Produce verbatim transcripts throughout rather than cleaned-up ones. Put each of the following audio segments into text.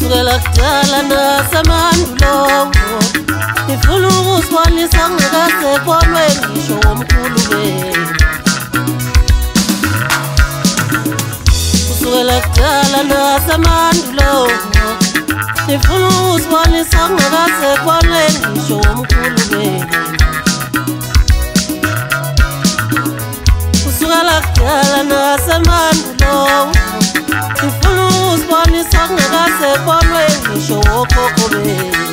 kusukela kudala nasemandulo ngifuna ukusibonisa ngakasekholwe ngisho womkhulu wenu kusukela kudala nasemandulo ngifuna ukusibonisa ngakasekholwe ngisho womkhulu wenu kusukela kudala nasemandulo ngifuna ukusibonisa ngakasekholwe ngisho wokhokho benu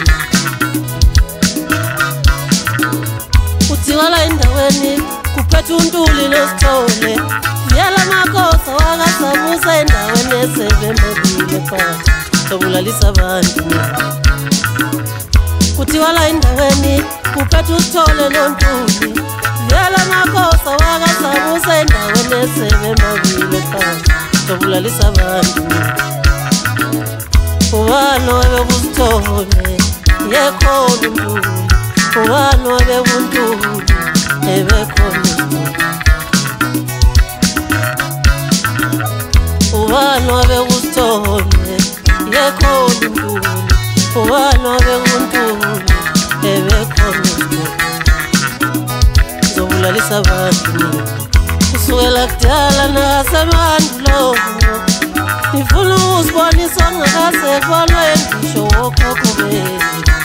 kuthiwa la endaweni kuphethe uNtuli noSithole viyela amakhosi wakaSabusa endaweni esebembekile phansi sokulalisa abantu kuthiwa la endaweni kuphethe uSithole noNtuli viyela amakhosi wakaSabusa endaweni esebembekile phansi sokulalisa abantu ubani wabekuSithole yekhona uNtuli ubani wabekuNtuli ebekhona uSithole ubani wabekuSithole yekhona uNtuli ubani wabekuNtuli ebekhona uSithole sokulalisa abantu kusukela kudala nasemandulo ngifuna ukusibonisa ngakasekholwe ngisho wokhokho benu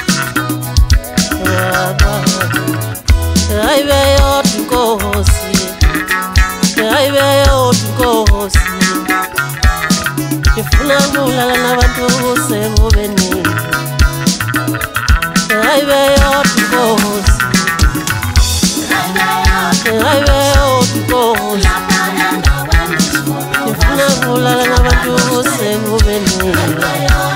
hayibe yodwa inkosi hayibe yodwa inkosi ngifuna ukulala nabantu sekubeni hayibe yodwa inkosi hayibe yodwa inkosi ngifuna ukulala nabantu sekubeni